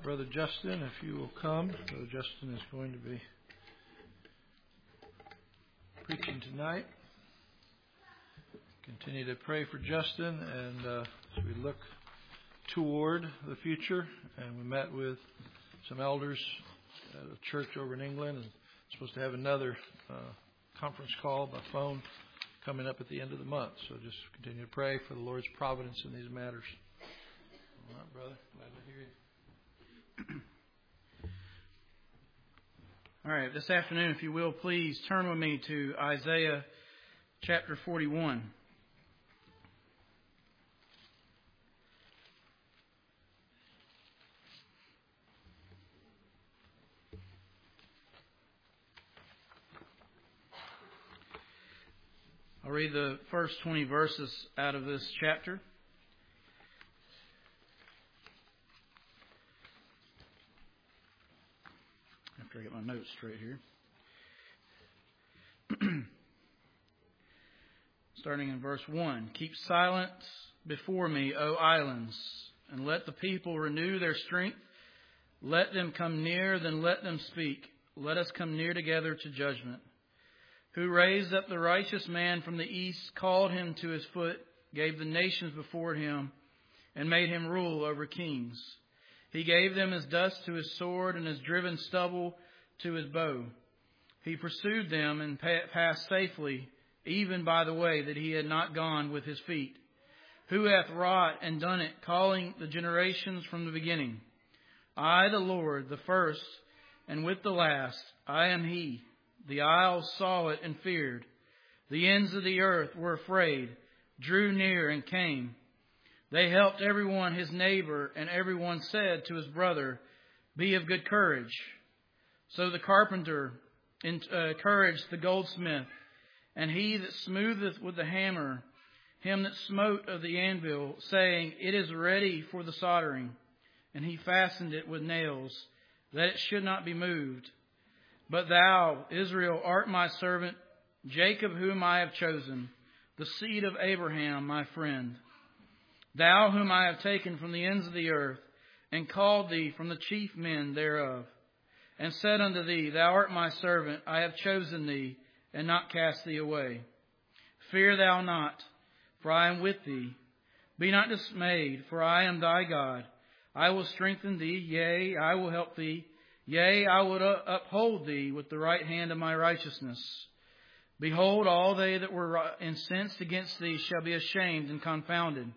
Brother Justin, if you will come. Brother Justin is going to be preaching tonight. Continue to pray for Justin, and as we look toward the future, and we met with some elders at a church over in England, and supposed to have another conference call by phone coming up at the end of the month. So just continue to pray for the Lord's providence in these matters. All right, brother. Glad to hear you. All right, this afternoon, if you will, please turn with me to Isaiah chapter 41. I'll read the first 20 verses out of this chapter. After I get my notes straight here. Starting in verse 1. Keep silent before me, O islands, and let the people renew their strength. Let them come near, then let them speak. Let us come near together to judgment. Who raised up the righteous man from the east, called him to his foot, gave the nations before him, and made him rule over kings. He gave them as dust to his sword, and as driven stubble to his bow. He pursued them and passed safely, even by the way that he had not gone with his feet. Who hath wrought and done it, calling the generations from the beginning? I, the Lord, the first, and with the last, I am He. The isles saw it and feared. The ends of the earth were afraid, drew near and came. They helped everyone his neighbor, and everyone said to his brother, Be of good courage. So the carpenter encouraged the goldsmith, and he that smootheth with the hammer, him that smote of the anvil, saying, It is ready for the soldering. And he fastened it with nails, that it should not be moved. But thou, Israel, art my servant, Jacob whom I have chosen, the seed of Abraham, my friend. Thou whom I have taken from the ends of the earth, and called thee from the chief men thereof, and said unto thee, Thou art my servant, I have chosen thee, and not cast thee away. Fear thou not, for I am with thee. Be not dismayed, for I am thy God. I will strengthen thee, yea, I will help thee. Yea, I will uphold thee with the right hand of my righteousness. Behold, all they that were incensed against thee shall be ashamed and confounded.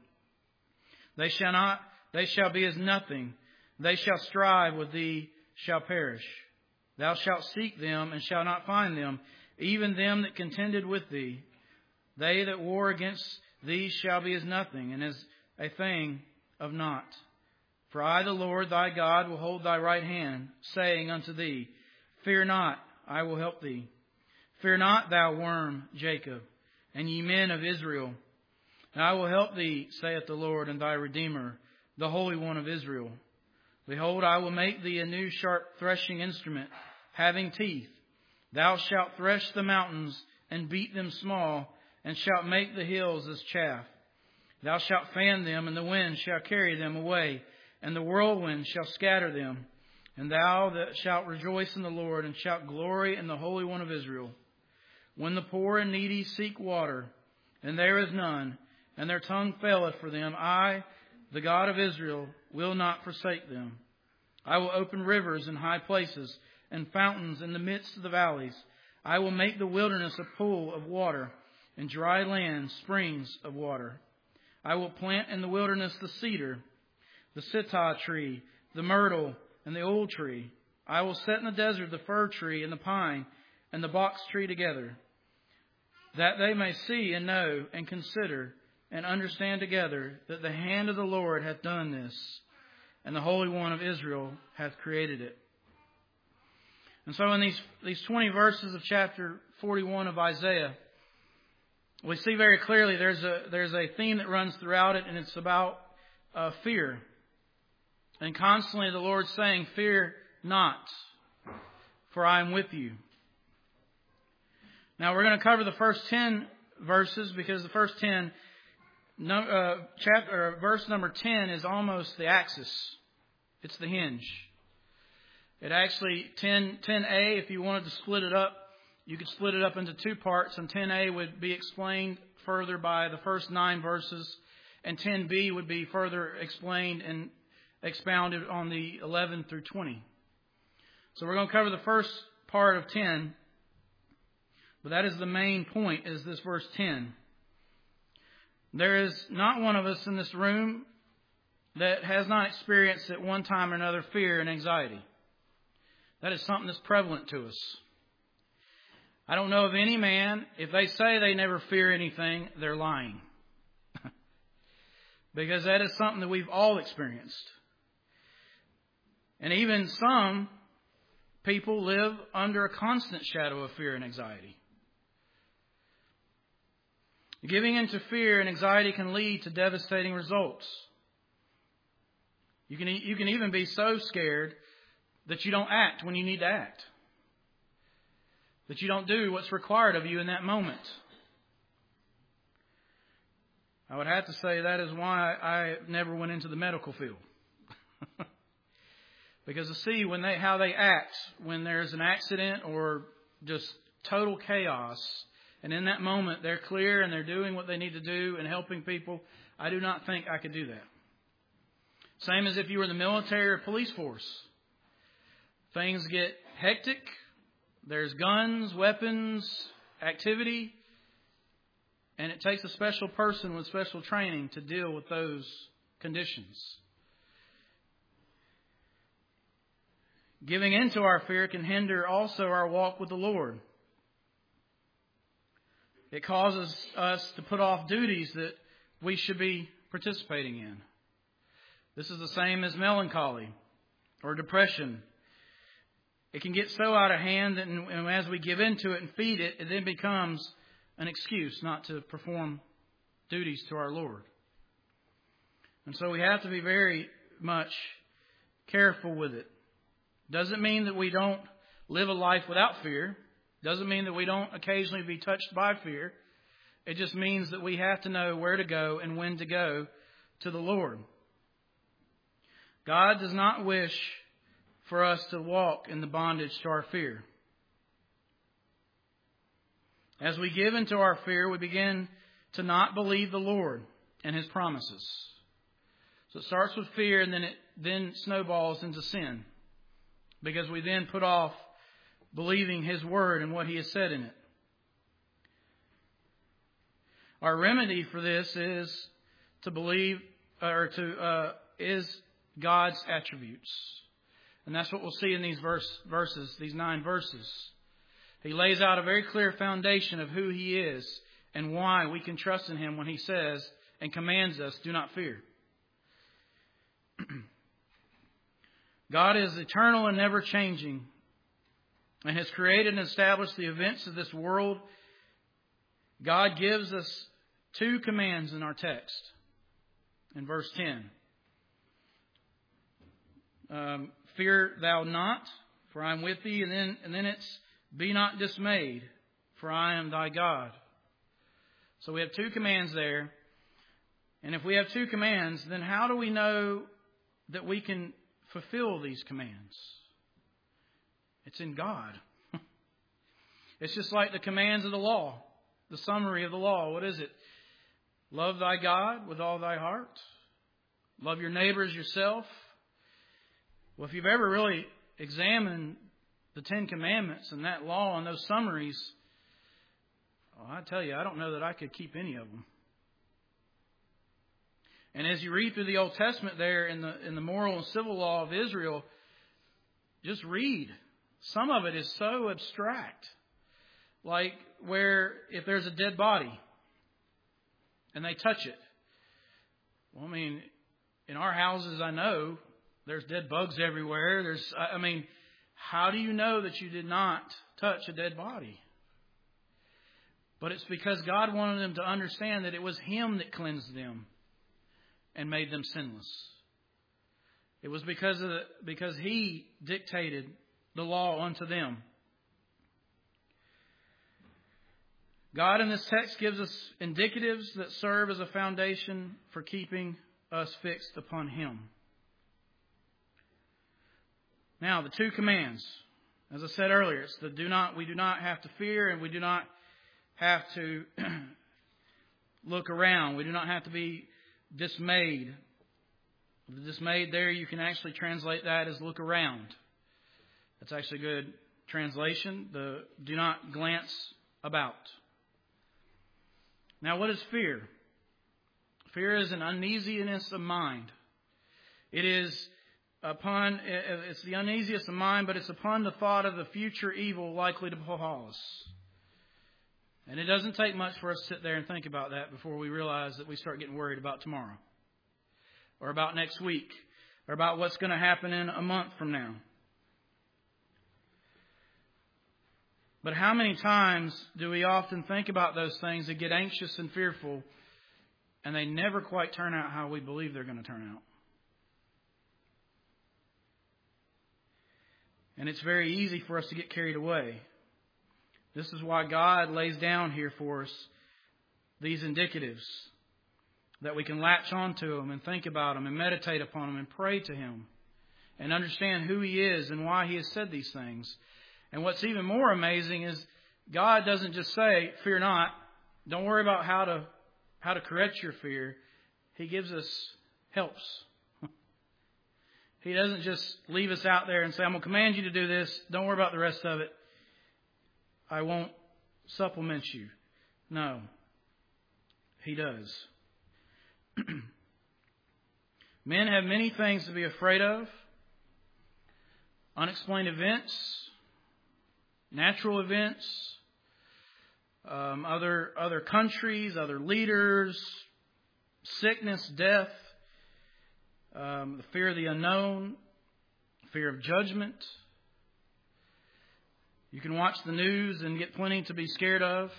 They shall be as nothing. They shall strive with thee, shall perish. Thou shalt seek them, and shalt not find them, even them that contended with thee. They that war against thee shall be as nothing, and as a thing of naught. For I, the Lord thy God, will hold thy right hand, saying unto thee, Fear not, I will help thee. Fear not, thou worm, Jacob, and ye men of Israel. And I will help thee, saith the Lord, and thy Redeemer, the Holy One of Israel. Behold, I will make thee a new sharp threshing instrument, having teeth. Thou shalt thresh the mountains, and beat them small, and shalt make the hills as chaff. Thou shalt fan them, and the wind shall carry them away, and the whirlwind shall scatter them. And thou that shalt rejoice in the Lord, and shalt glory in the Holy One of Israel. When the poor and needy seek water, and there is none, and their tongue faileth for them, I, the God of Israel, will not forsake them. I will open rivers in high places, and fountains in the midst of the valleys. I will make the wilderness a pool of water, and dry land springs of water. I will plant in the wilderness the cedar, the sittah tree, the myrtle, and the old tree. I will set in the desert the fir tree and the pine and the box tree together, that they may see and know and consider and understand together that the hand of the Lord hath done this, and the Holy One of Israel hath created it. And so in these 20 verses of chapter 41 of Isaiah, we see very clearly there's a theme that runs throughout it, and it's about fear. And constantly the Lord's saying, Fear not, for I am with you. Now we're going to cover the first 10 verses, because the first 10, verse number 10 is almost the axis It's the hinge. It actually, 10a, if you wanted to split it up, you could split it up into two parts, and 10a would be explained further by the first 9 verses, and 10b would be further explained and expounded on the 11 through 20. So we're going to cover the first part of 10, but that is the main point, is this verse 10. There is not one of us in this room that has not experienced at one time or another fear and anxiety. That is something that's prevalent to us. I don't know of any man, if they say they never fear anything, they're lying. Because that is something that we've all experienced. And even some people live under a constant shadow of fear and anxiety. Giving into fear and anxiety can lead to devastating results. You can even be so scared that you don't act when you need to act. That you don't do what's required of you in that moment. I would have to say that is why I never went into the medical field. Because to see how they act when there's an accident or just total chaos, and in that moment they're clear and they're doing what they need to do and helping people, I do not think I could do that. Same as if you were in the military or police force. Things get hectic. There's guns, weapons, activity. And it takes a special person with special training to deal with those conditions. Giving into our fear can hinder also our walk with the Lord. It causes us to put off duties that we should be participating in. This is the same as melancholy or depression. It can get so out of hand that as we give into it and feed it, it then becomes an excuse not to perform duties to our Lord. And so we have to be very much careful with it. Doesn't mean that we don't live a life without fear. Doesn't mean that we don't occasionally be touched by fear. It just means that we have to know where to go and when to go to the Lord. God does not wish for us to walk in the bondage to our fear. As we give into our fear, we begin to not believe the Lord and His promises. So it starts with fear, and then it snowballs into sin, because we then put off believing His Word and what He has said in it. Our remedy for this is to believe, is God's attributes. And that's what we'll see in these verses, these 9 verses. He lays out a very clear foundation of who He is and why we can trust in Him when He says and commands us, do not fear. God is eternal and never changing, and has created and established the events of this world. God gives us 2 commands in our text. In verse 10. Fear thou not, for I am with thee. And then it's, be not dismayed, for I am thy God. So we have 2 commands there. And if we have 2 commands, then how do we know that we can fulfill these commands? It's in God. It's just like the commands of the law, the summary of the law. What is it? Love thy God with all thy heart. Love your neighbor as yourself. Well, if you've ever really examined the 10 Commandments and that law and those summaries, I tell you, I don't know that I could keep any of them. And as you read through the Old Testament there in the moral and civil law of Israel, just read. Some of it is so abstract. Like where if there's a dead body and they touch it. Well, I mean, in our houses, I know there's dead bugs everywhere. How do you know that you did not touch a dead body? But it's because God wanted them to understand that it was Him that cleansed them and made them sinless. It was because He dictated the law unto them. God in this text gives us indicatives that serve as a foundation for keeping us fixed upon Him. Now, the two commands. As I said earlier, it's we do not have to fear, and we do not have to look around. We do not have to be dismayed. The dismayed there, you can actually translate that as look around. That's actually a good translation. The do not glance about. Now, what is fear? Fear is an uneasiness of mind. It's the uneasiness of mind, but it's upon the thought of the future evil likely to befall us. And it doesn't take much for us to sit there and think about that before we realize that we start getting worried about tomorrow, or about next week, or about what's going to happen in a month from now. But how many times do we often think about those things and get anxious and fearful, and they never quite turn out how we believe they're going to turn out? And it's very easy for us to get carried away. This is why God lays down here for us these indicatives, that we can latch onto them and think about them and meditate upon them and pray to Him and understand who He is and why He has said these things. And what's even more amazing is God doesn't just say, fear not. Don't worry about how to correct your fear. He gives us helps. He doesn't just leave us out there and say, I'm going to command you to do this. Don't worry about the rest of it. I won't supplement you. No. He does. Men have many things to be afraid of. Unexplained events, natural events, other countries, other leaders, sickness, death, the fear of the unknown, fear of judgment. You can watch the news and get plenty to be scared of.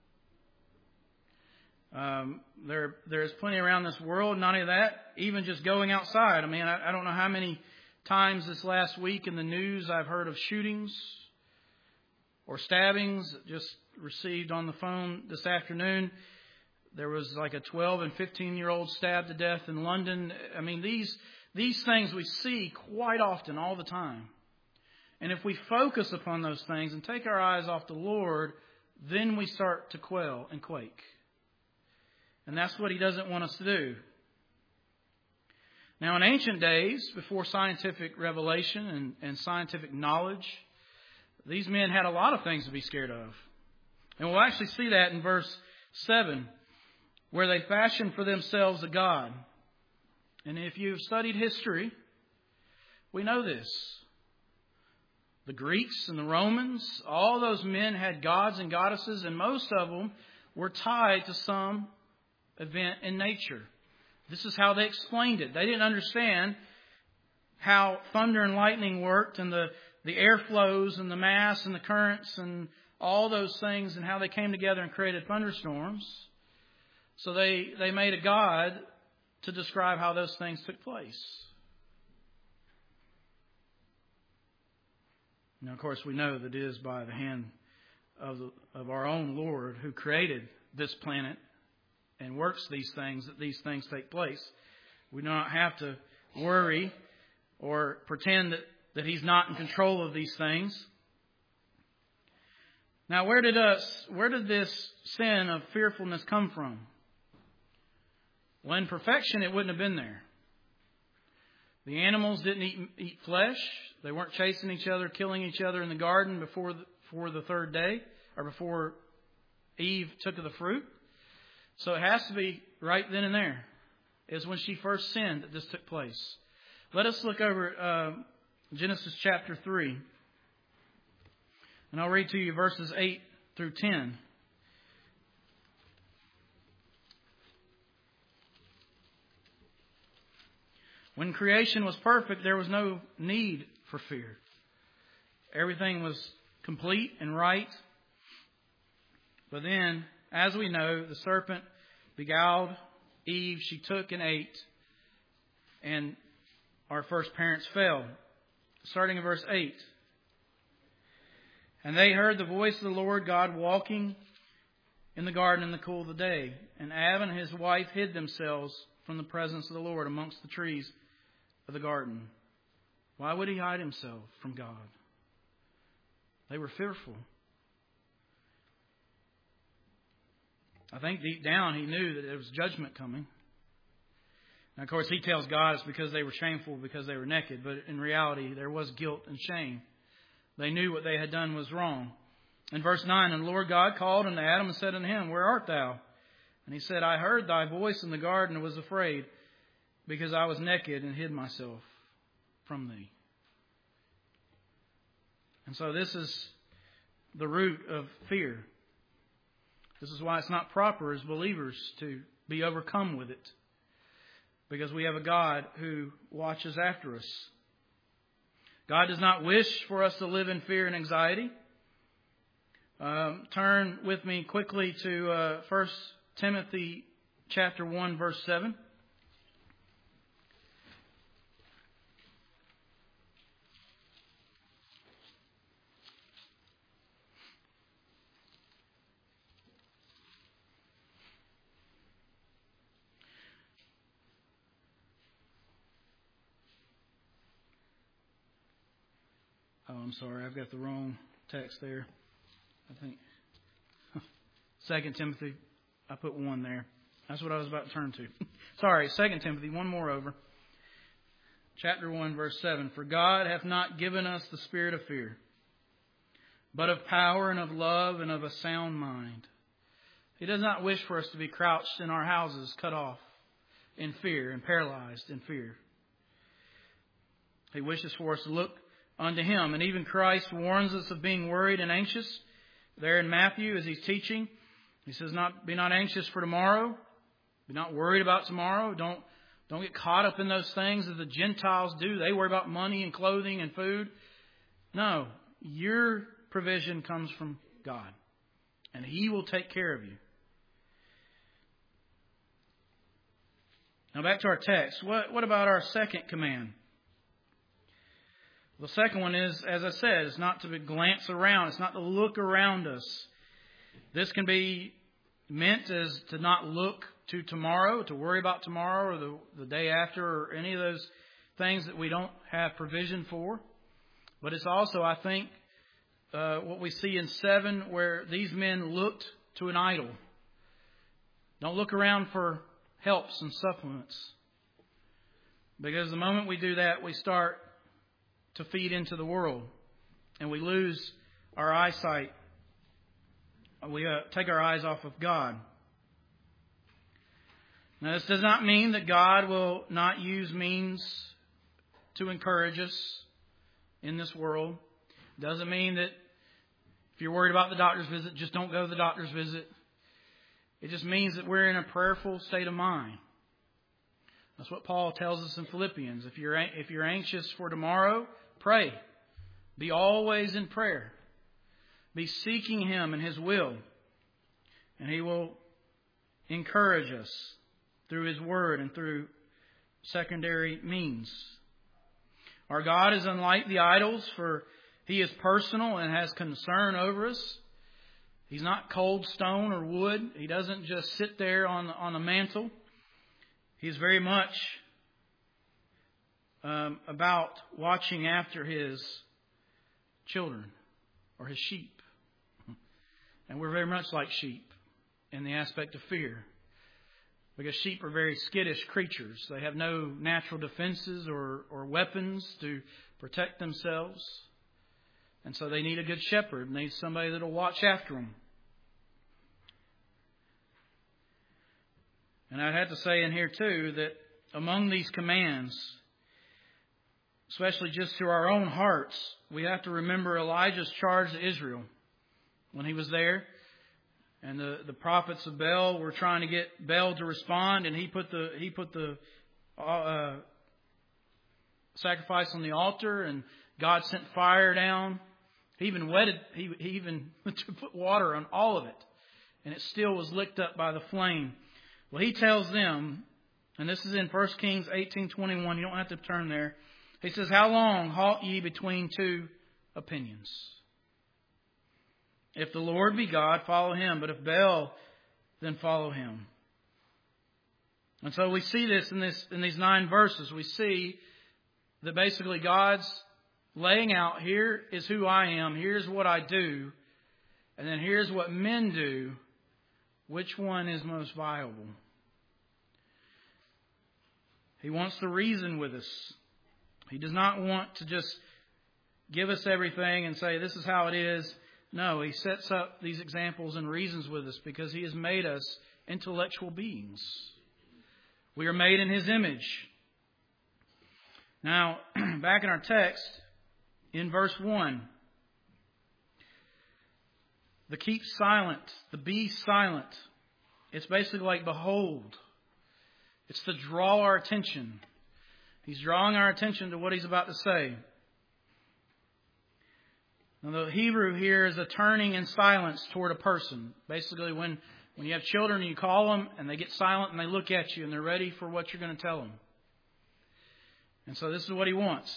There's plenty around this world. Not only that, even just going outside. I mean, I don't know how many times this last week in the news I've heard of shootings or stabbings. Just received on the phone this afternoon. There was like a 12 and 15-year-old stabbed to death in London. I mean, these things we see quite often, all the time. And if we focus upon those things and take our eyes off the Lord, then we start to quail and quake. And that's what He doesn't want us to do. Now, in ancient days, before scientific revelation and scientific knowledge, these men had a lot of things to be scared of. And we'll actually see that in verse 7, where they fashioned for themselves a god. And if you've studied history, we know this. The Greeks and the Romans, all those men had gods and goddesses, and most of them were tied to some event in nature. This is how they explained it. They didn't understand how thunder and lightning worked, and the airflows and the mass and the currents and all those things, and how they came together and created thunderstorms. So they made a god to describe how those things took place. Now, of course, we know that it is by the hand of our own Lord who created this planet and works these things, that these things take place. We do not have to worry or pretend that He's not in control of these things. Now, where did this sin of fearfulness come from? Well, in perfection, it wouldn't have been there. The animals didn't eat flesh. They weren't chasing each other, killing each other in the garden before the third day, or before Eve took of the fruit. So it has to be right then and there, is when she first sinned, that this took place. Let us look over Genesis chapter 3. And I'll read to you verses 8 through 10. When creation was perfect, there was no need for fear. Everything was complete and right. But then, as we know, the serpent beguiled Eve. She took and ate, and our first parents fell. Starting in verse 8. And they heard the voice of the Lord God walking in the garden in the cool of the day. And Adam and his wife hid themselves from the presence of the Lord amongst the trees of the garden. Why would he hide himself from God? They were fearful. I think deep down he knew that there was judgment coming. And of course he tells God it's because they were shameful, because they were naked. But in reality there was guilt and shame. They knew what they had done was wrong. In verse 9, and the Lord God called unto Adam and said unto him, Where art thou? And he said, I heard thy voice in the garden and was afraid, because I was naked and hid myself from thee. And so this is the root of fear. This is why it's not proper as believers to be overcome with it. Because we have a God who watches after us. God does not wish for us to live in fear and anxiety. Turn with me quickly to 1 Timothy chapter 1, verse 7. Oh, I'm sorry. I've got the wrong text there. I think 2 Timothy, I put 1 there. That's what I was about to turn to. Sorry, 2 Timothy, one more over. Chapter 1, verse 7. For God hath not given us the spirit of fear, but of power and of love and of a sound mind. He does not wish for us to be crouched in our houses, cut off in fear and paralyzed in fear. He wishes for us to look unto Him. And even Christ warns us of being worried and anxious. There in Matthew, as He's teaching, He says, be not anxious for tomorrow. Be not worried about tomorrow. Don't get caught up in those things that the Gentiles do. They worry about money and clothing and food. No, your provision comes from God. And He will take care of you. Now back to our text. What about our second command? The second one is, as I said, it's not to glance around. It's not to look around us. This can be meant as to not look to tomorrow, to worry about tomorrow or the day after or any of those things that we don't have provision for. But it's also, I think, what we see in 7 where these men looked to an idol. Don't look around for helps and supplements. Because the moment we do that, we start to feed into the world. And we lose our eyesight. We take our eyes off of God. Now, this does not mean that God will not use means to encourage us in this world. It doesn't mean that if you're worried about the doctor's visit, just don't go to the doctor's visit. It just means that we're in a prayerful state of mind. That's what Paul tells us in Philippians. If you're anxious for tomorrow, pray. Be always in prayer. Be seeking Him and His will. And He will encourage us through His Word and through secondary means. Our God is unlike the idols, for He is personal and has concern over us. He's not cold stone or wood. He doesn't just sit there on the mantle. He's very much about watching after His children or His sheep. And we're very much like sheep in the aspect of fear. Because sheep are very skittish creatures. They have no natural defenses or weapons to protect themselves. And so they need a good shepherd. They need somebody that will watch after them. And I'd have to say in here too that among these commands, especially just to our own hearts, we have to remember Elijah's charge to Israel when he was there. And the prophets of Baal were trying to get Baal to respond, and he put the sacrifice on the altar, and God sent fire down. He even put water on all of it, and it still was licked up by the flame. Well, he tells them, and this is in 1 Kings 18:21. You don't have to turn there. He says, "How long halt ye between two opinions? If the Lord be God, follow Him. But if Baal, then follow him." And so we see this in these 9 verses. We see that basically God's laying out, here is who I am, here's what I do, and then here's what men do. Which one is most viable? He wants to reason with us. He does not want to just give us everything and say, this is how it is. No, He sets up these examples and reasons with us because He has made us intellectual beings. We are made in His image. Now, back in our text, in verse 1, the keep silent, the be silent, it's basically like behold. It's to draw our attention. He's drawing our attention to what He's about to say. Now, the Hebrew here is a turning in silence toward a person. Basically, when you have children and you call them and they get silent and they look at you and they're ready for what you're going to tell them. And so this is what He wants.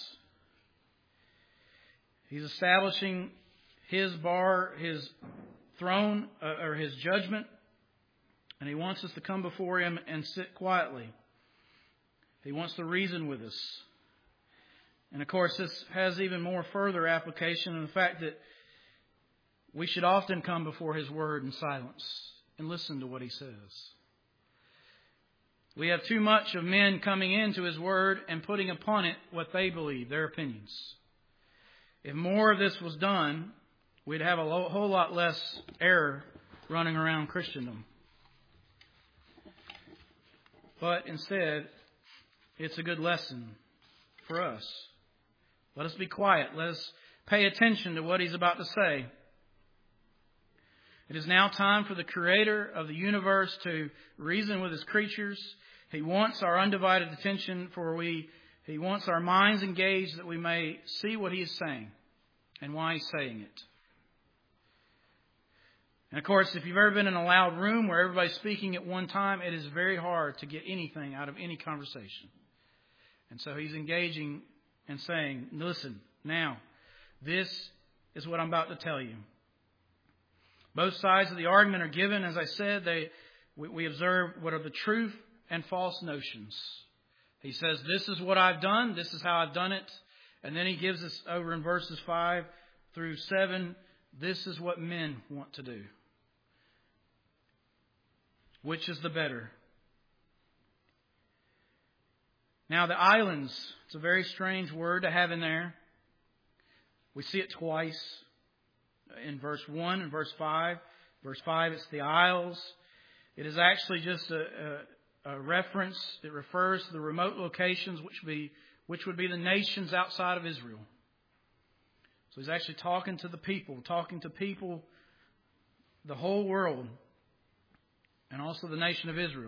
He's establishing His bar, His throne, or His judgment. And He wants us to come before Him and sit quietly. He wants to reason with us. And of course, this has even more further application in the fact that we should often come before His Word in silence and listen to what He says. We have too much of men coming into His Word and putting upon it what they believe, their opinions. If more of this was done, we'd have a whole lot less error running around Christendom. But instead, it's a good lesson for us. Let us be quiet. Let us pay attention to what He's about to say. It is now time for the Creator of the universe to reason with His creatures. He wants our undivided attention, He wants our minds engaged that we may see what He is saying and why He's saying it. And of course, if you've ever been in a loud room where everybody's speaking at one time, it is very hard to get anything out of any conversation. And so He's engaging and saying, listen, now, this is what I'm about to tell you. Both sides of the argument are given. As I said, we observe what are the truth and false notions. He says, this is what I've done. This is how I've done it. And then He gives us over in verses 5 through 7, this is what men want to do. Which is the better? Now, the islands, it's a very strange word to have in there. We see it twice in verse 1 and verse 5. Verse 5, it's the isles. It is actually just a reference. It refers to the remote locations which would be the nations outside of Israel. So He's actually talking to people, the whole world, and also the nation of Israel.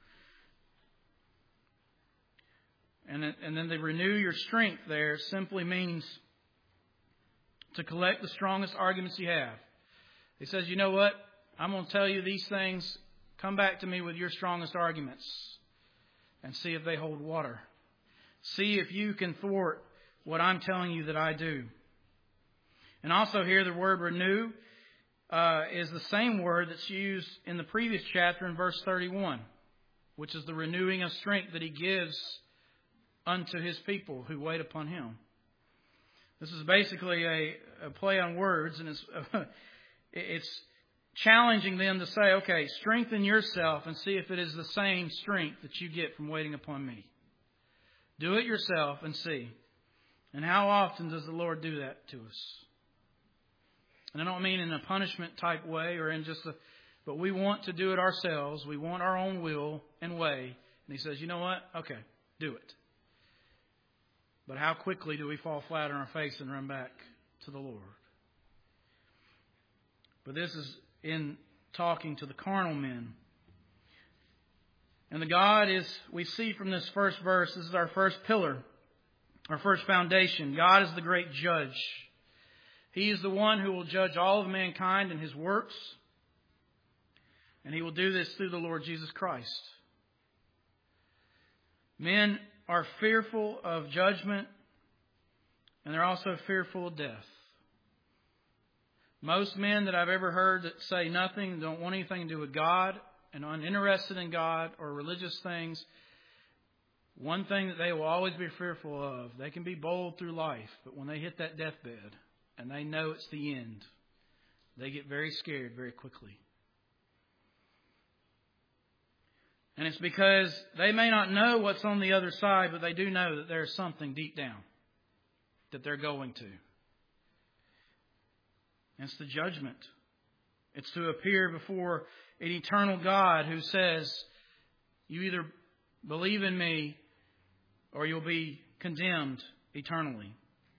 And then the renew your strength there simply means to collect the strongest arguments you have. He says, you know what? I'm going to tell you these things. Come back to me with your strongest arguments and see if they hold water. See if you can thwart what I'm telling you that I do. And also here the word renew is the same word that's used in the previous chapter in verse 31, which is the renewing of strength that He gives unto His people who wait upon Him. This is basically a play on words, and it's challenging them to say, okay, strengthen yourself and see if it is the same strength that you get from waiting upon me. Do it yourself and see. And how often does the Lord do that to us? And I don't mean in a punishment type way or in but we want to do it ourselves. We want our own will and way. And He says, you know what? Okay, do it. But how quickly do we fall flat on our face and run back to the Lord? But this is in talking to the carnal men. And the God is, we see from this first verse, this is our first pillar, our first foundation. God is the great judge. He is the one who will judge all of mankind and His works. And He will do this through the Lord Jesus Christ. Men are fearful of judgment, and they're also fearful of death. Most men that I've ever heard that say nothing, don't want anything to do with God, and uninterested in God or religious things, one thing that they will always be fearful of, they can be bold through life, but when they hit that deathbed and they know it's the end, they get very scared very quickly. And it's because they may not know what's on the other side, but they do know that there's something deep down that they're going to. And it's the judgment. It's to appear before an eternal God who says, you either believe in me or you'll be condemned eternally.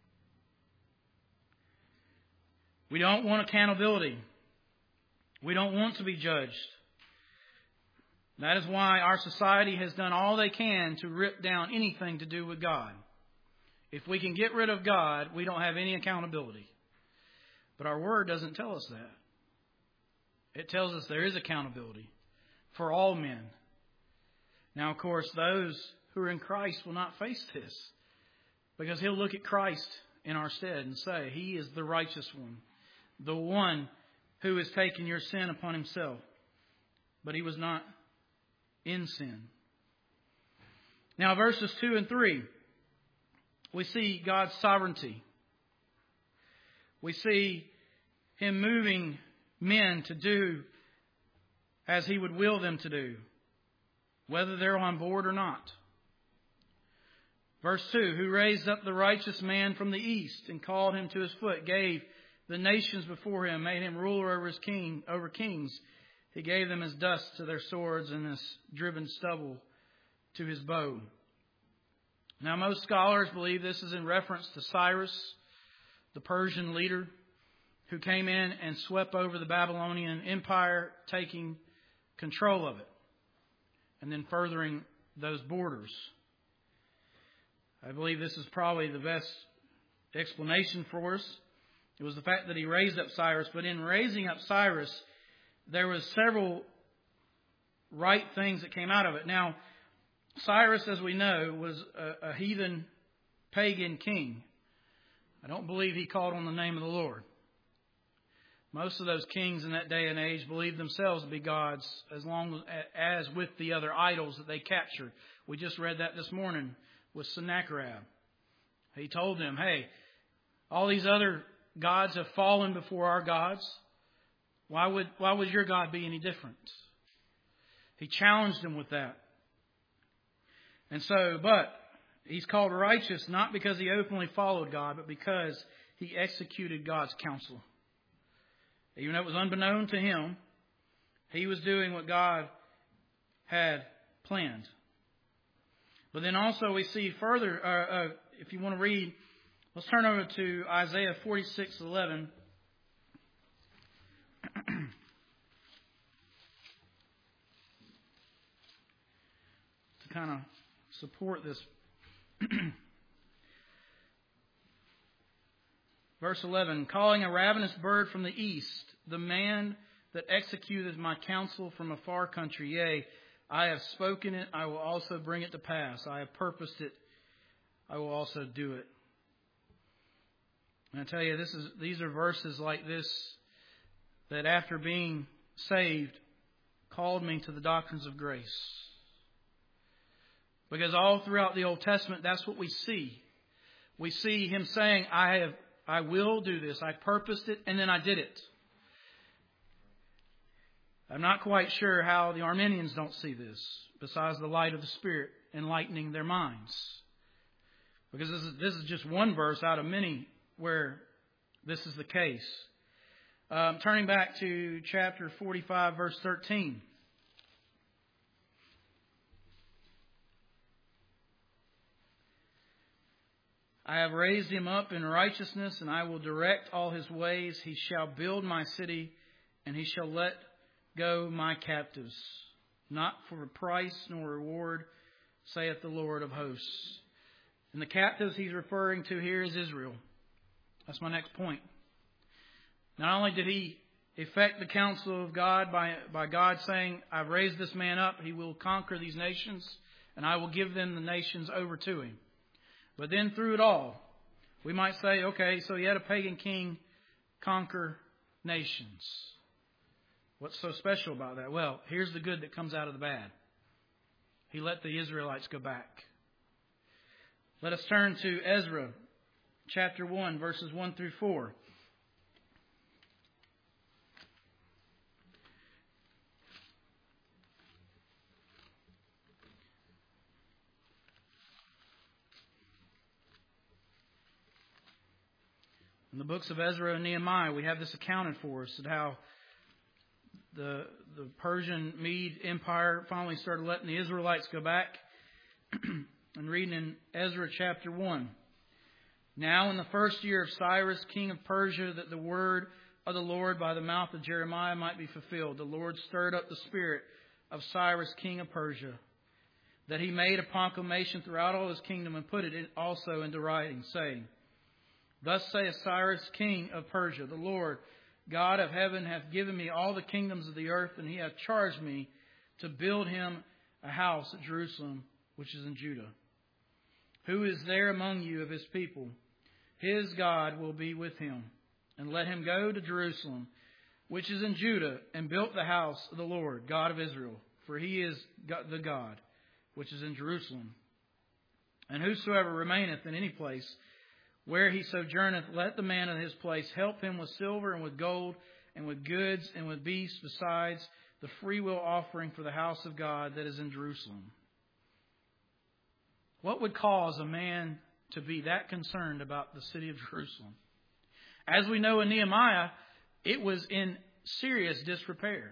We don't want accountability. We don't want to be judged. That is why our society has done all they can to rip down anything to do with God. If we can get rid of God, we don't have any accountability. But our Word doesn't tell us that. It tells us there is accountability for all men. Now, of course, those who are in Christ will not face this, because He'll look at Christ in our stead and say, He is the righteous one, the one who has taken your sin upon Himself. But He was not in sin. Now, verses 2 and 3, we see God's sovereignty. We see Him moving men to do as He would will them to do, whether they're on board or not. Verse 2, who raised up the righteous man from the east and called him to his foot, gave the nations before him, made him ruler over kings. He gave them as dust to their swords and as driven stubble to his bow. Now, most scholars believe this is in reference to Cyrus, the Persian leader, who came in and swept over the Babylonian Empire, taking control of it, and then furthering those borders. I believe this is probably the best explanation for us. It was the fact that he raised up Cyrus, but in raising up Cyrus, there was several right things that came out of it. Now, Cyrus, as we know, was a heathen pagan king. I don't believe he called on the name of the Lord. Most of those kings in that day and age believed themselves to be gods, as long as with the other idols that they captured. We just read that this morning with Sennacherib. He told them, hey, all these other gods have fallen before our gods. Why would your God be any different? He challenged them with that. And so, but he's called righteous not because he openly followed God, but because he executed God's counsel. Even though it was unbeknown to him, he was doing what God had planned. But then also we see further, if you want to read, let's turn over to Isaiah 46:11. To kind of support this. Verse 11, calling a ravenous bird from the east, the man that executeth my counsel from a far country. Yea, I have spoken it, I will also bring it to pass. I have purposed it, I will also do it. And I tell you, these are verses like this that after being saved, called me to the doctrines of grace. Because all throughout the Old Testament, that's what we see. We see Him saying, I will do this. I purposed it, and then I did it. I'm not quite sure how the Arminians don't see this, besides the light of the Spirit enlightening their minds. Because this is just one verse out of many where this is the case. Turning back to chapter 45, verse 13. I have raised him up in righteousness, and I will direct all his ways. He shall build my city, and he shall let go my captives. Not for a price nor reward, saith the Lord of hosts. And the captives he's referring to here is Israel. That's my next point. Not only did he effect the counsel of God by God saying, I've raised this man up, he will conquer these nations, and I will give them the nations over to him. But then through it all, we might say, okay, so he had a pagan king conquer nations. What's so special about that? Well, here's the good that comes out of the bad. He let the Israelites go back Let us turn to Ezra, chapter 1, verses 1 through 4. In the books of Ezra and Nehemiah, we have this accounted for us, of how the Persian Mede Empire finally started letting the Israelites go back. And reading in Ezra chapter 1. Now in the first year of Cyrus, king of Persia, that the word of the Lord by the mouth of Jeremiah might be fulfilled, the Lord stirred up the spirit of Cyrus, king of Persia, that he made a proclamation throughout all his kingdom and put it also into writing, saying, Thus saith Cyrus, king of Persia, the Lord God of heaven hath given me all the kingdoms of the earth, and he hath charged me to build him a house at Jerusalem, which is in Judah. Who is there among you of his people? His God will be with him. And let him go to Jerusalem, which is in Judah, and build the house of the Lord, God of Israel. For he is the God, which is in Jerusalem. And whosoever remaineth in any place where he sojourneth, let the man of his place help him with silver and with gold and with goods and with beasts, besides the freewill offering for the house of God that is in Jerusalem. What would cause a man to be that concerned about the city of Jerusalem? As we know in Nehemiah, it was in serious disrepair.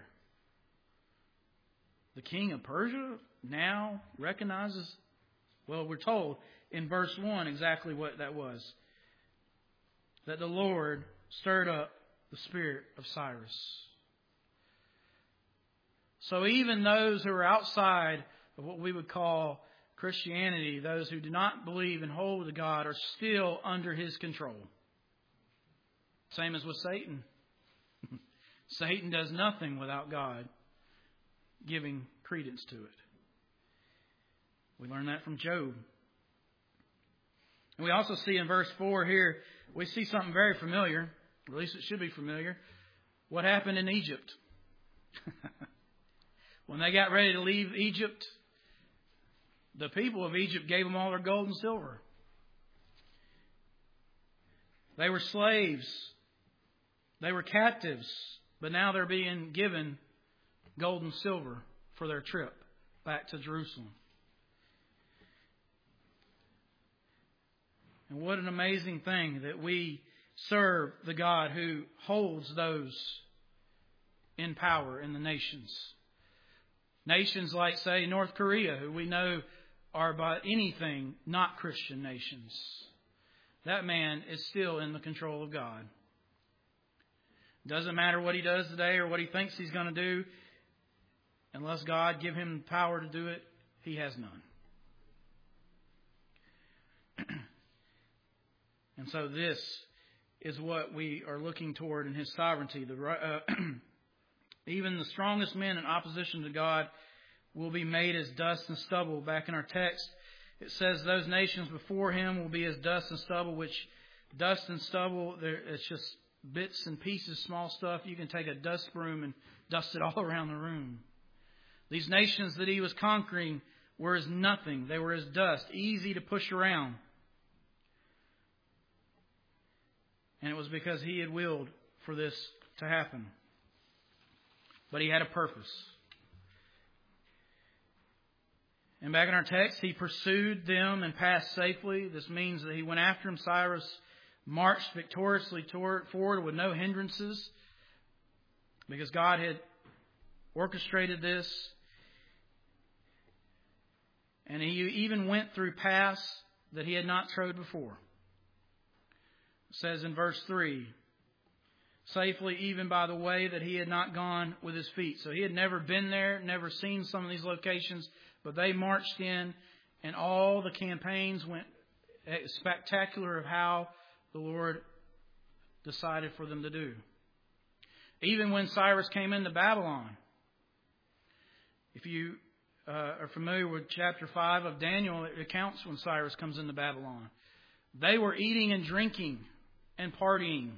The king of Persia now recognizes, well, we're told in verse 1 exactly what that was. That the Lord stirred up the spirit of Cyrus. So even those who are outside of what we would call Christianity, those who do not believe and hold to God, are still under his control. Same as with Satan. Satan does nothing without God giving credence to it. We learn that from Job. And we also see in verse 4 here, we see something very familiar, or at least it should be familiar. What happened in Egypt? When they got ready to leave Egypt, the people of Egypt gave them all their gold and silver. They were slaves. They were captives. But now they're being given gold and silver for their trip back to Jerusalem. And what an amazing thing that we serve the God who holds those in power in the nations. Nations like, say, North Korea, who we know are by anything not Christian nations. That man is still in the control of God. Doesn't matter what he does today or what he thinks he's going to do. Unless God give him the power to do it, he has none. And so this is what we are looking toward in his sovereignty. Even the strongest men in opposition to God will be made as dust and stubble. Back in our text, it says those nations before him will be as dust and stubble, which dust and stubble, it's just bits and pieces, small stuff. You can take a dust broom and dust it all around the room. These nations that he was conquering were as nothing. They were as dust, easy to push around. And it was because he had willed for this to happen. But he had a purpose. And back in our text, he pursued them and passed safely. This means that he went after him. Cyrus marched victoriously forward with no hindrances, because God had orchestrated this. And he even went through paths that he had not trod before. It says in verse 3, safely even by the way that he had not gone with his feet. So he had never been there, never seen some of these locations, but they marched in, and all the campaigns went spectacular of how the Lord decided for them to do. Even when Cyrus came into Babylon, if you are familiar with chapter 5 of Daniel, it recounts when Cyrus comes into Babylon. They were eating and drinking and partying.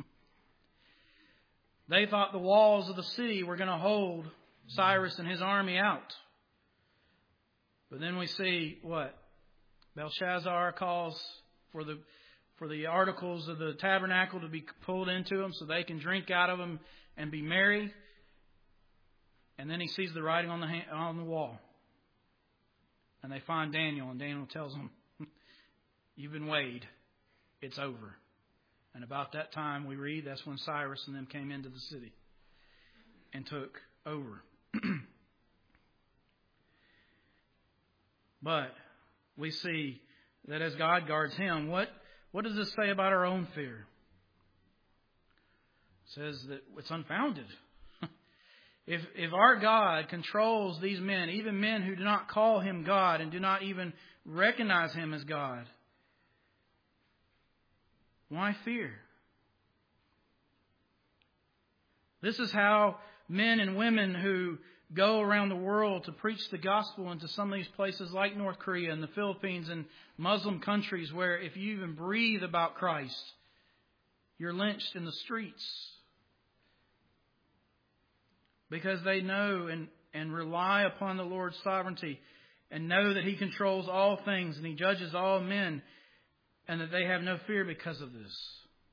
They thought the walls of the city were going to hold Cyrus and his army out. But then we see what? Belshazzar calls for the articles of the tabernacle to be pulled into them so they can drink out of them and be merry. And then he sees the writing on the wall. And they find Daniel, and Daniel tells them, "You've been weighed. It's over." And about that time, we read, that's when Cyrus and them came into the city and took over. But we see that as God guards him, what does this say about our own fear? It says that it's unfounded. If our God controls these men, even men who do not call him God and do not even recognize him as God, why fear? This is how men and women who go around the world to preach the gospel into some of these places like North Korea and the Philippines and Muslim countries where if you even breathe about Christ, you're lynched in the streets. Because they know and rely upon the Lord's sovereignty and know that he controls all things and he judges all men and that they have no fear because of this.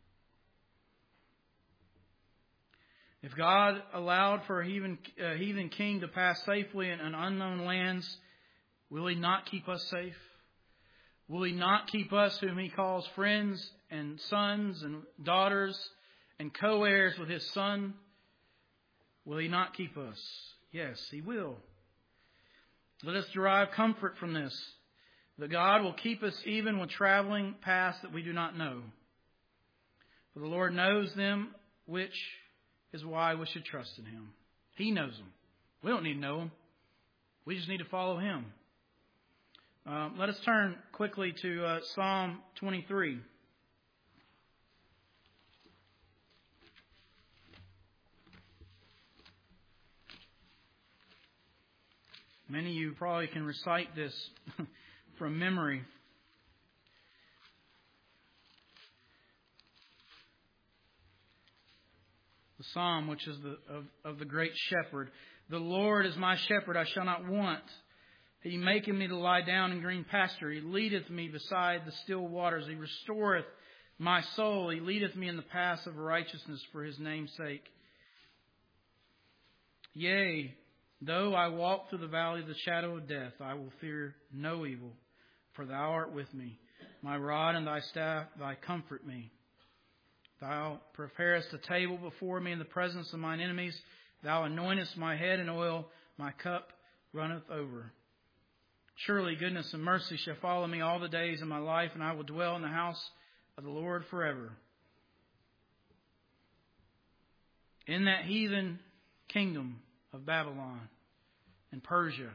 If God allowed for a heathen king to pass safely in unknown lands, will he not keep us safe? Will he not keep us, whom he calls friends and sons and daughters and co-heirs with his Son? Will he not keep us? Yes, he will. Let us derive comfort from this, that God will keep us even when traveling paths that we do not know. For the Lord knows them, which is why we should trust in him. He knows them. We don't need to know them. We just need to follow him. Let us turn quickly to Psalm 23. Many of you probably can recite this from memory. The Psalm, which is of the great shepherd. The Lord is my shepherd, I shall not want. He maketh me to lie down in green pasture. He leadeth me beside the still waters. He restoreth my soul. He leadeth me in the paths of righteousness for his name's sake. Yea, though I walk through the valley of the shadow of death, I will fear no evil, for thou art with me. My rod and thy staff, thy comfort me. Thou preparest a table before me in the presence of mine enemies. Thou anointest my head in oil, my cup runneth over. Surely goodness and mercy shall follow me all the days of my life, and I will dwell in the house of the Lord forever. In that heathen kingdom of Babylon and Persia,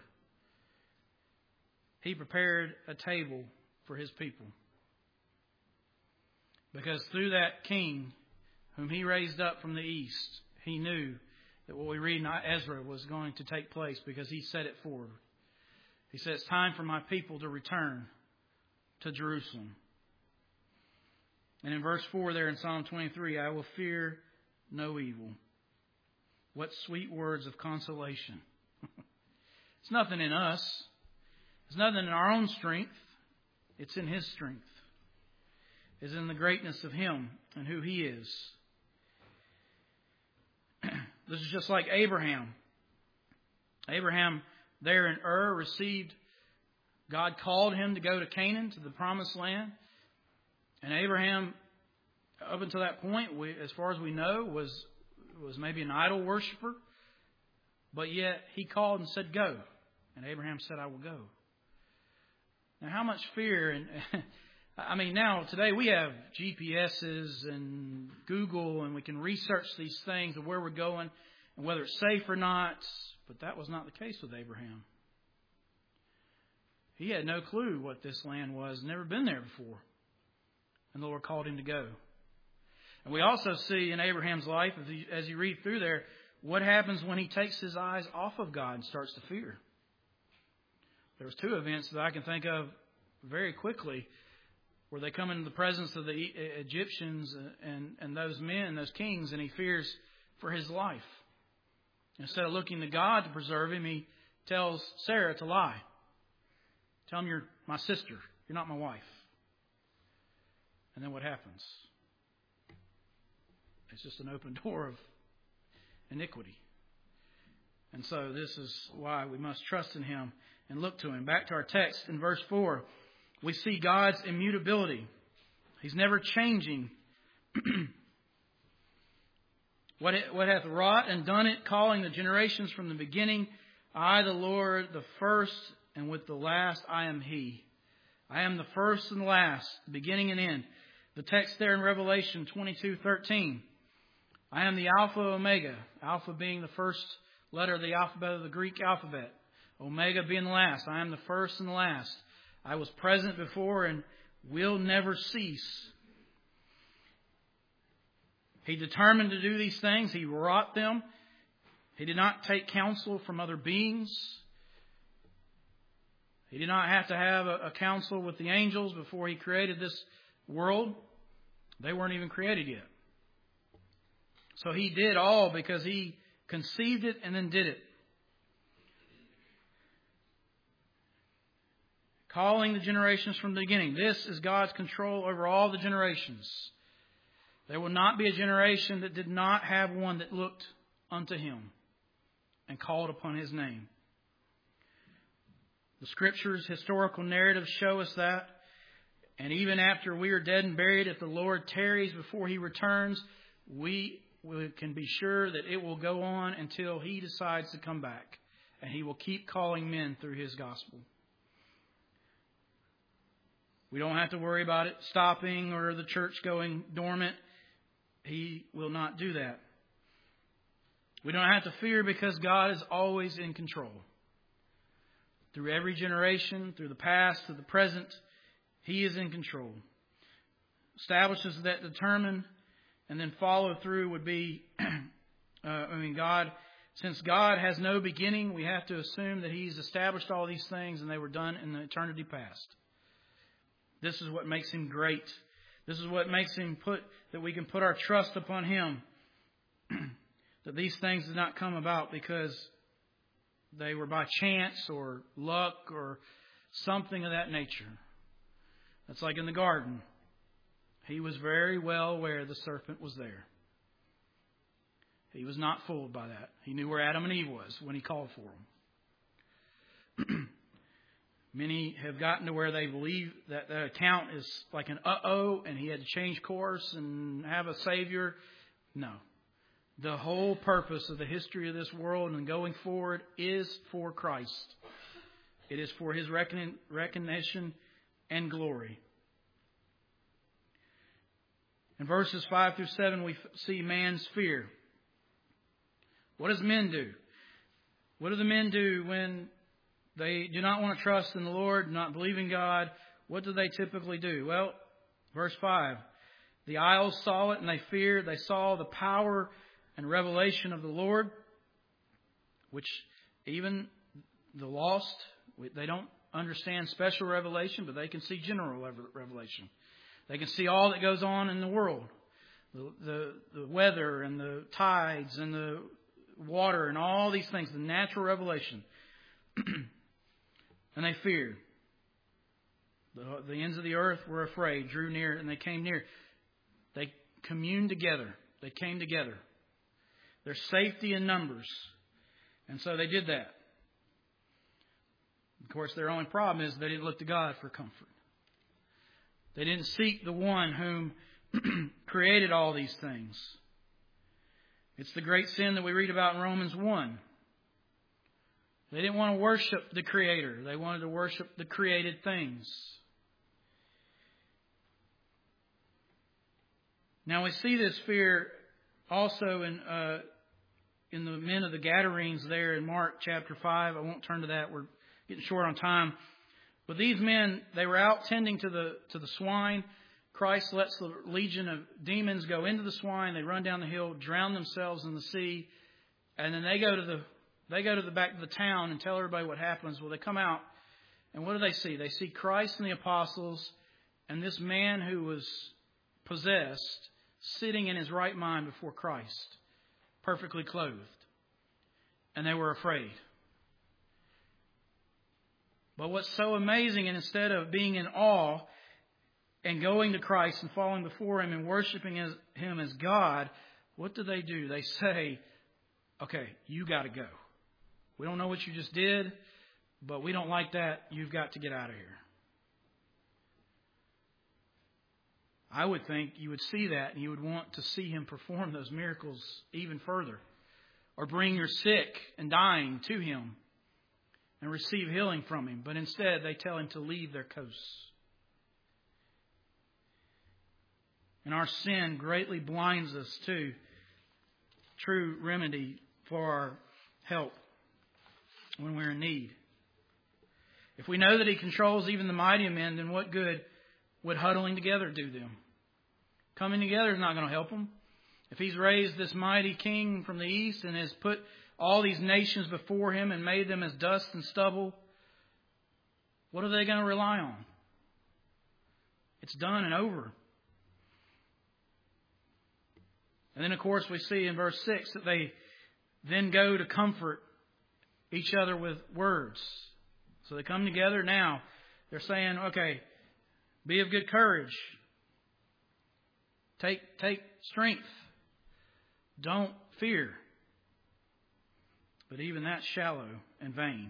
he prepared a table for his people. Because through that king whom he raised up from the east, he knew that what we read in Ezra was going to take place because he set it forward. He said, it's time for my people to return to Jerusalem. And in verse 4 there in Psalm 23, I will fear no evil. What sweet words of consolation. It's nothing in us. It's nothing in our own strength. It's in his strength. It's in the greatness of him and who he is. This is just like Abraham. Abraham there in Ur received, God called him to go to Canaan, to the promised land. And Abraham, up until that point, as far as we know, was maybe an idol worshiper. But yet he called and said, go. And Abraham said, I will go. Now how much fear and I mean, now, today we have GPSs and Google, and we can research these things of where we're going and whether it's safe or not. But that was not the case with Abraham. He had no clue what this land was, never been there before. And the Lord called him to go. And we also see in Abraham's life, as you read through there, what happens when he takes his eyes off of God and starts to fear. There was two events that I can think of very quickly, where they come into the presence of the Egyptians and those men, those kings, and he fears for his life. Instead of looking to God to preserve him, he tells Sarah to lie. Tell him you're my sister. You're not my wife. And then what happens? It's just an open door of iniquity. And so this is why we must trust in Him and look to Him. Back to our text in verse 4, we see God's immutability. He's never changing. What hath wrought and done it, calling the generations from the beginning. I, the Lord, the first, and with the last I am He. I am the first and the last, the beginning and end. The text there in Revelation 22:13. I am the Alpha Omega. Alpha being the first letter of the alphabet of the Greek alphabet. Omega being the last. I am the first and the last. I was present before and will never cease. He determined to do these things. He wrought them. He did not take counsel from other beings. He did not have to have a council with the angels before He created this world. They weren't even created yet. So He did all because He conceived it and then did it. Calling the generations from the beginning. This is God's control over all the generations. There will not be a generation that did not have one that looked unto Him and called upon His name. The Scriptures, historical narratives show us that. And even after we are dead and buried, if the Lord tarries before He returns, we can be sure that it will go on until He decides to come back. And He will keep calling men through His gospel. We don't have to worry about it stopping or the church going dormant. He will not do that. We don't have to fear because God is always in control. Through every generation, through the past, through the present, He is in control. Establishes that determine and then follow through would be, since God has no beginning, we have to assume that He's established all these things and they were done in the eternity past. This is what makes Him great. This is what makes Him that we can put our trust upon Him. That these things did not come about because they were by chance or luck or something of that nature. That's like in the garden. He was very well aware the serpent was there. He was not fooled by that. He knew where Adam and Eve was when He called for them. Many have gotten to where they believe that the account is like an uh-oh and He had to change course and have a Savior. No. The whole purpose of the history of this world and going forward is for Christ. It is for His recognition and glory. In verses 5 through 7, we see man's fear. What does men do? What do the men do when they do not want to trust in the Lord, not believe in God? What do they typically do? Well, verse 5. The isles saw it and they feared. They saw the power and revelation of the Lord, which even the lost, they don't understand special revelation, but they can see general revelation. They can see all that goes on in the world. The weather and the tides and the water and all these things, the natural revelation. And they feared. The ends of the earth were afraid, drew near, and they came near. They communed together. They came together. There's safety in numbers. And so they did that. Of course, their only problem is they didn't look to God for comfort. They didn't seek the one whom created all these things. It's the great sin that we read about in Romans 1. They didn't want to worship the Creator. They wanted to worship the created things. Now we see this fear also in the men of the Gadarenes there in Mark chapter 5. I won't turn to that. We're getting short on time. But these men, they were out tending to the swine. Christ lets the legion of demons go into the swine. They run down the hill, drown themselves in the sea, and then they go to the back of the town and tell everybody what happens. Well, they come out, and what do they see? They see Christ and the apostles, and this man who was possessed sitting in his right mind before Christ, perfectly clothed, and they were afraid. But what's so amazing, and instead of being in awe and going to Christ and falling before Him and worshiping Him as God, what do? They say, okay, you got to go. We don't know what you just did, but we don't like that. You've got to get out of here. I would think you would see that and you would want to see Him perform those miracles even further. Or bring your sick and dying to Him and receive healing from Him. But instead, they tell Him to leave their coasts. And our sin greatly blinds us to true remedy for our help when we're in need. If we know that He controls even the mighty men, then what good would huddling together do them? Coming together is not going to help them. If He's raised this mighty king from the east and has put all these nations before Him and made them as dust and stubble, what are they going to rely on? It's done and over. And then, of course, we see in verse 6 that they then go to comfort each other with words. So they come together now. They're saying, okay, be of good courage. Take strength. Don't fear. But even that's shallow and vain.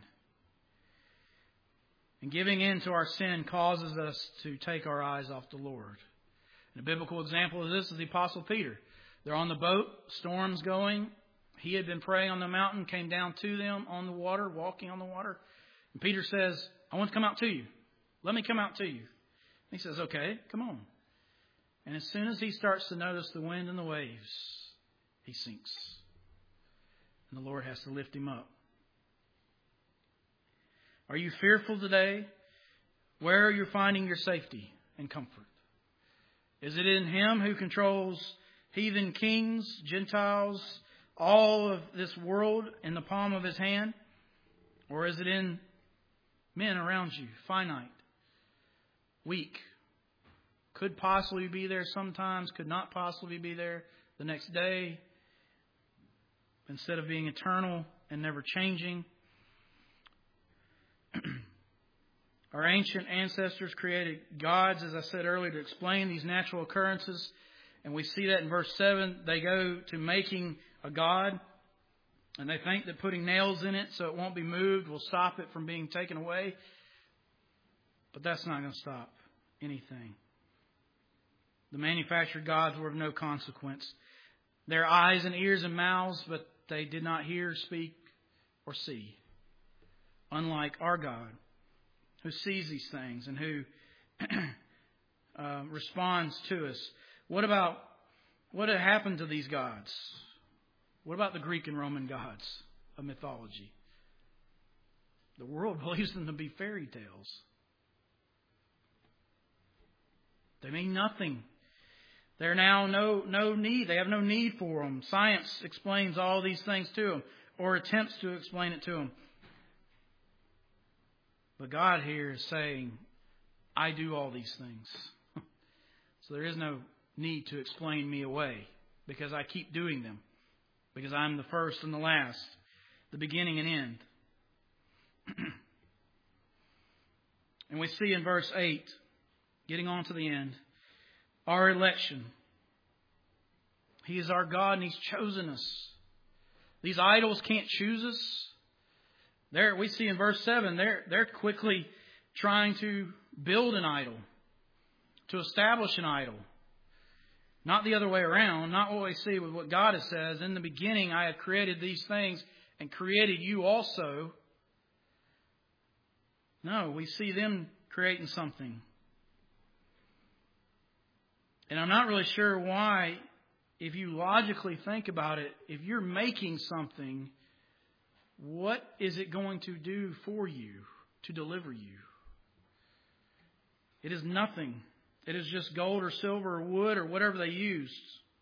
And giving in to our sin causes us to take our eyes off the Lord. And a biblical example of this is the Apostle Peter. They're on the boat, storm's going. He had been praying on the mountain, came down to them on the water, walking on the water. And Peter says, I want to come out to you. Let me come out to you. And he says, okay, come on. And as soon as he starts to notice the wind and the waves, he sinks. And the Lord has to lift him up. Are you fearful today? Where are you finding your safety and comfort? Is it in Him who controls heathen kings, Gentiles, all of this world in the palm of His hand? Or is it in men around you, finite, weak, could possibly be there sometimes, could not possibly be there the next day, instead of being eternal and never changing? Our ancient ancestors created gods, as I said earlier, to explain these natural occurrences. And we see that in verse 7. They go to making a god. And they think that putting nails in it so it won't be moved will stop it from being taken away. But that's not going to stop anything. The manufactured gods were of no consequence. Their eyes and ears and mouths, but they did not hear, speak, or see. Unlike our God, who sees these things and who responds to us. What had happened to these gods? What about the Greek and Roman gods of mythology? The world believes them to be fairy tales. They mean nothing. They're now no need. They have no need for them. Science explains all these things to them, or attempts to explain it to them. But God here is saying, I do all these things. So there is no need to explain me away, because I keep doing them. Because I'm the first and the last, the beginning and end. And we see in verse 8, getting on to the end, our election. He is our God and He's chosen us. These idols can't choose us. There we see in verse 7, they're quickly trying to build an idol, to establish an idol. Not the other way around, not what we see with what God says. In the beginning, I have created these things and created you also. No, we see them creating something. And I'm not really sure why, if you logically think about it, if you're making something, what is it going to do for you to deliver you? It is nothing. It is just gold or silver or wood or whatever they used.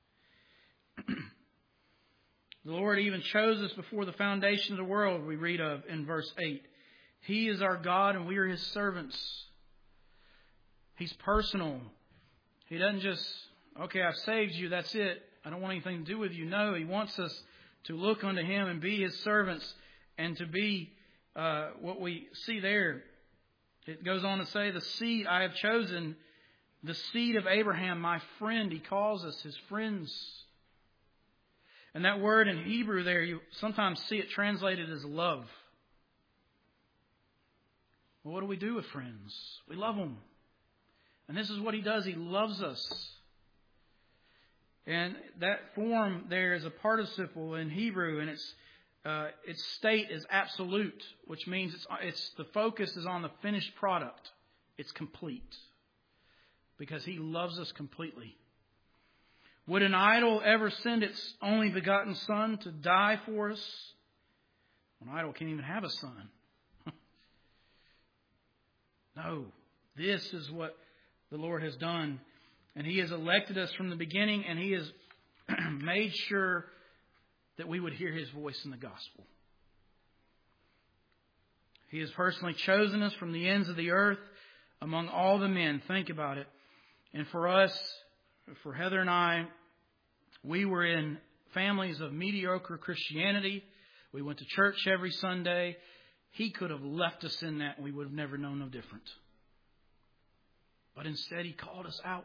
The Lord even chose us before the foundation of the world, we read of in verse 8. He is our God and we are His servants. He's personal. He doesn't just, okay, I've saved you, that's it. I don't want anything to do with you. No, He wants us to look unto Him and be His servants and to be what we see there It goes on to say, the seed I have chosen, the seed of Abraham, my friend. He calls us his friends. And that word in Hebrew there, you sometimes see it translated as love. Well, what do we do with friends? We love them. And this is what he does. He loves us. And that form there is a participle in Hebrew, and its state is absolute, which means it's the focus is on the finished product. It's complete. Because he loves us completely. Would an idol ever send its only begotten Son to die for us? An idol can't even have a son. No. This is what the Lord has done. And he has elected us from the beginning, and he has made sure that we would hear his voice in the gospel. He has personally chosen us from the ends of the earth among all the men. Think about it. And for us, for Heather and I, we were in families of mediocre Christianity. We went to church every Sunday. He could have left us in that and we would have never known no different. But instead, he called us out.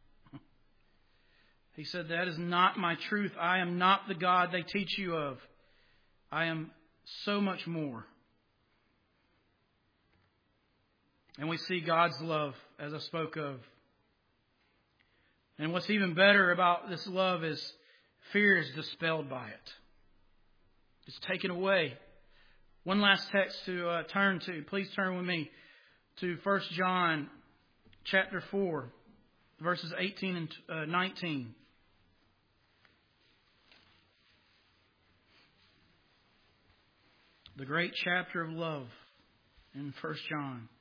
He said, that is not my truth. I am not the God they teach you of. I am so much more. And we see God's love, as I spoke of. And what's even better about this love is fear is dispelled by it. It's taken away. One last text to turn to. Please turn with me to 1 John chapter 4, verses 18 and 19. The great chapter of love in 1 John.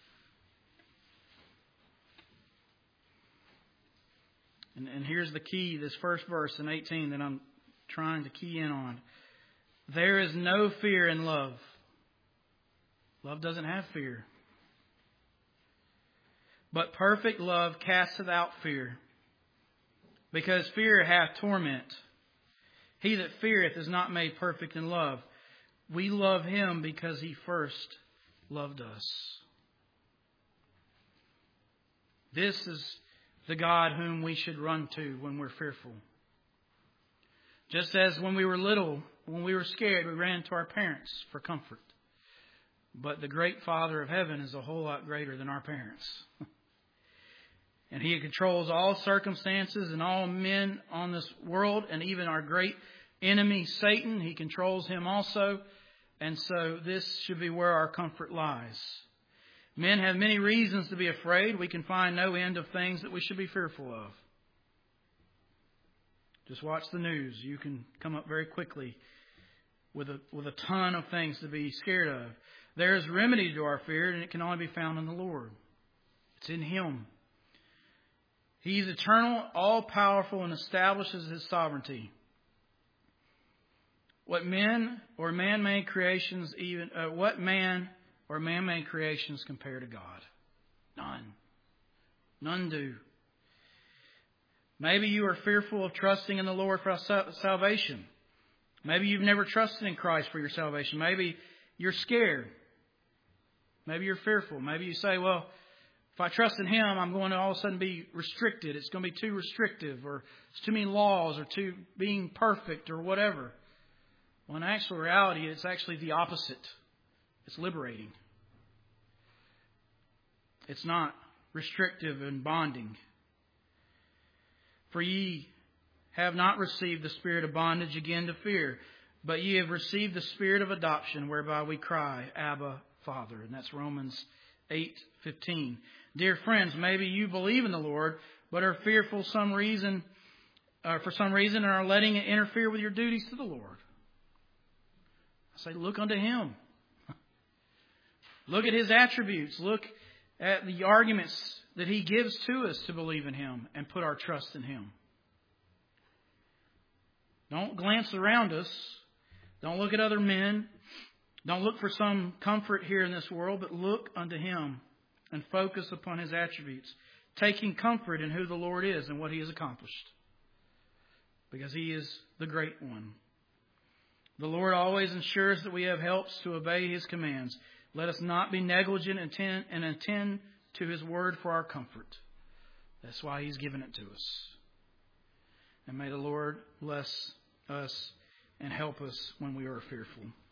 And here's the key, this first verse in 18 that I'm trying to key in on. There is no fear in love. Love doesn't have fear. But perfect love casteth out fear, because fear hath torment. He that feareth is not made perfect in love. We love him because he first loved us. This is the God whom we should run to when we're fearful. Just as when we were little, when we were scared, we ran to our parents for comfort. But the great Father of heaven is a whole lot greater than our parents. And he controls all circumstances and all men on this world, and even our great enemy, Satan. He controls him also. And so this should be where our comfort lies. Men have many reasons to be afraid. We can find no end of things that we should be fearful of. Just watch the news. You can come up very quickly with a ton of things to be scared of. There is remedy to our fear, and it can only be found in the Lord. It's in him. He is eternal, all-powerful, and establishes his sovereignty. What men or man-made creations compare to God? None. None do. Maybe you are fearful of trusting in the Lord for salvation. Maybe you've never trusted in Christ for your salvation. Maybe you're scared. Maybe you're fearful. Maybe you say, well, if I trust in him, I'm going to all of a sudden be restricted. It's going to be too restrictive, or it's too many laws, or too being perfect, or whatever. Well, in actual reality, it's actually the opposite. It's liberating. It's not restrictive and bonding. For ye have not received the spirit of bondage again to fear, but ye have received the spirit of adoption, whereby we cry, Abba, Father. And that's Romans 8:15. Dear friends, maybe you believe in the Lord, but are fearful for some reason, and are letting it interfere with your duties to the Lord. I say, look unto him. Look at his attributes. Look at the arguments that he gives to us to believe in him and put our trust in him. Don't glance around us. Don't look at other men. Don't look for some comfort here in this world, but look unto him and focus upon his attributes, taking comfort in who the Lord is and what he has accomplished, because he is the great one. The Lord always ensures that we have helps to obey his commands. Let us not be negligent and attend to His word for our comfort. That's why He's given it to us. And may the Lord bless us and help us when we are fearful.